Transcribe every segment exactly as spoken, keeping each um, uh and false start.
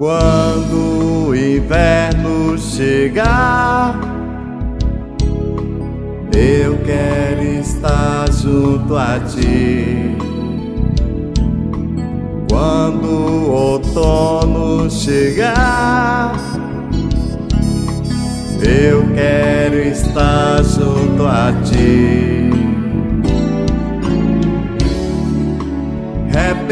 Quando o inverno chegar, eu quero estar junto a ti. Quando o outono chegar, eu quero estar junto a ti. É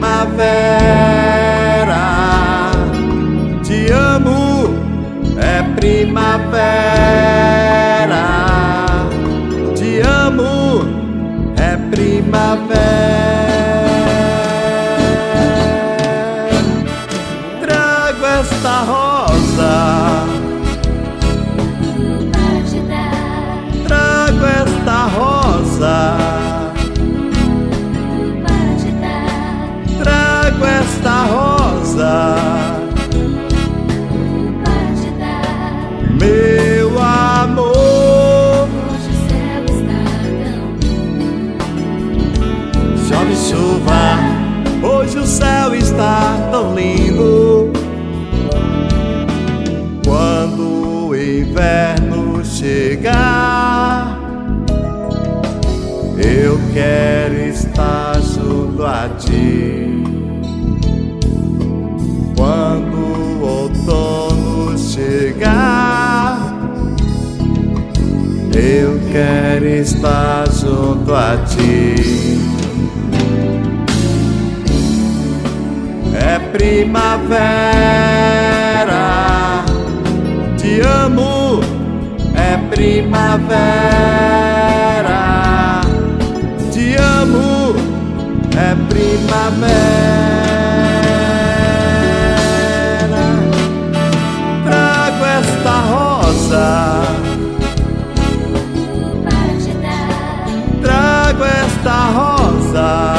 primavera, te amo, é primavera, te amo, é primavera. Trago esta rosa, trago esta rosa, trago esta rosa, meu amor. Hoje o céu está tão Chove chuva, hoje o céu está tão lindo. Quando o inverno chegar, eu quero estar junto a ti. Quando o outono chegar, eu quero estar junto a ti. É primavera, te amo, é primavera, te amo, é primavera. Trago esta rosa, para te dar, trago esta rosa,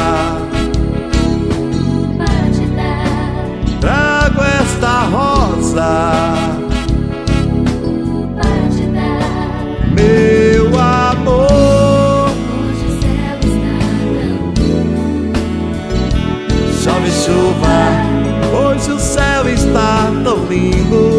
para te dar, trago esta rosa, para te dar. meu amor. Hoje o céu está tão Chove chuva, hoje o céu está tão lindo.